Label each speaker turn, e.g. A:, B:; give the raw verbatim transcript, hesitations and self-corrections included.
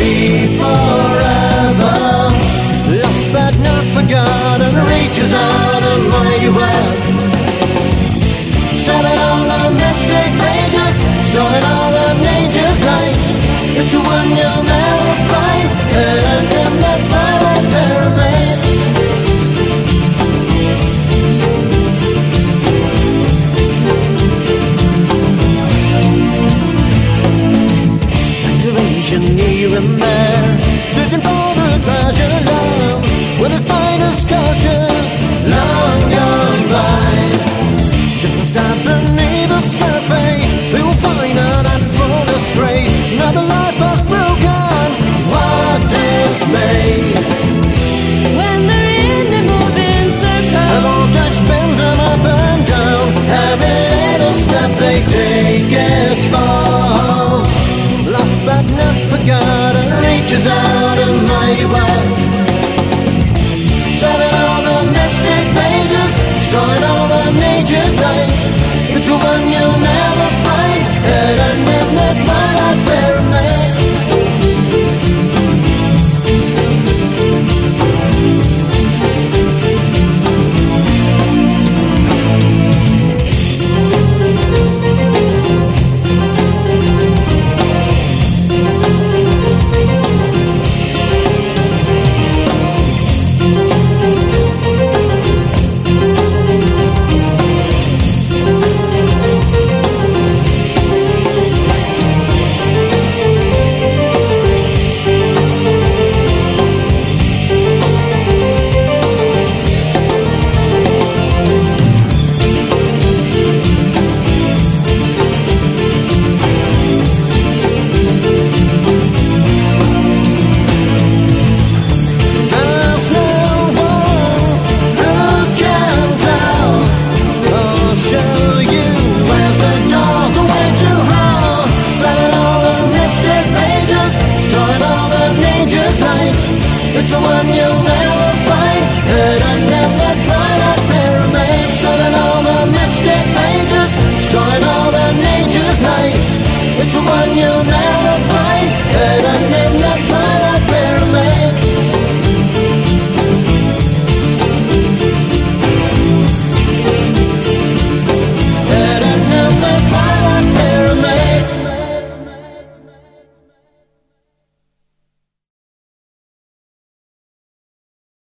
A: be forever. Lost but not forgotten, reaches out a mighty web. Selling all the mystic pages, storing all of nature's light. It's a one you'll never find, hidden in the twilight pyramid. Isolation here and there, searching for the treasure love. Will they find a sculpture long gone by? Just one step beneath the surface, they will find out that full disgrace. Another life was broken, what dismay.
B: When they're in the moving circle,
A: the voltage spins them up and down. Every little step they take is false. Lost but not forgotten, reaches out a mighty web. Selling all the mystic pages, destroying all of nature's light. It's a one you'll never find, hidden in the twilight pyramid. It's a one you'll